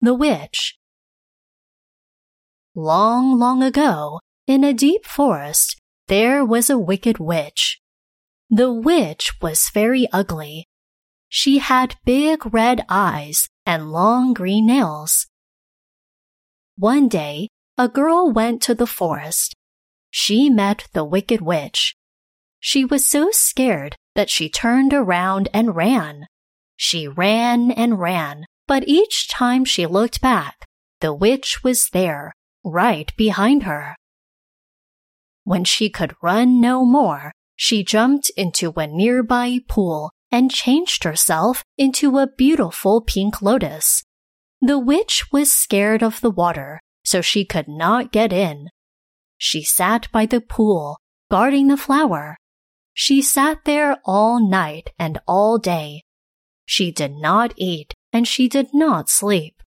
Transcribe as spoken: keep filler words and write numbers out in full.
the Witch. Long, long ago, in a deep forest, there was a wicked witch. The witch was very ugly. She had big red eyes and long green nails. One day, a girl went to the forest. She met the wicked witch. She was so scared that she turned around and ran. She ran and ran, but each time she looked back, the witch was there, right behind her. When she could run no more, she jumped into a nearby pool and changed herself into a beautiful pink lotus. The witch was scared of the water, so she could not get in. She sat by the pool, guarding the flower. She sat there all night and all day. She did not eat and she did not sleep.